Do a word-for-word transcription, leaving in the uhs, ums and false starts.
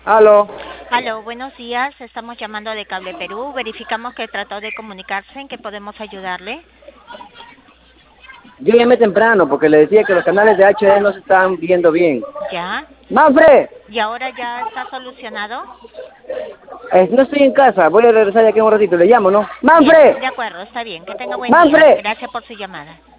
Aló. Aló, buenos días. Estamos llamando de Cable Perú. Verificamos que trató de comunicarse. ¿En qué podemos ayudarle? Yo llamé temprano porque le decía que los canales de H D no se estaban viendo bien. ¿Ya? ¡Manfred! ¿Y ahora ya está solucionado? Eh, no estoy en casa, voy a regresar de aquí en un ratito, le llamo, ¿no? Bien, ¡Manfred! de acuerdo, está bien. Que tenga buen día. ¡Manfred! Gracias por su llamada.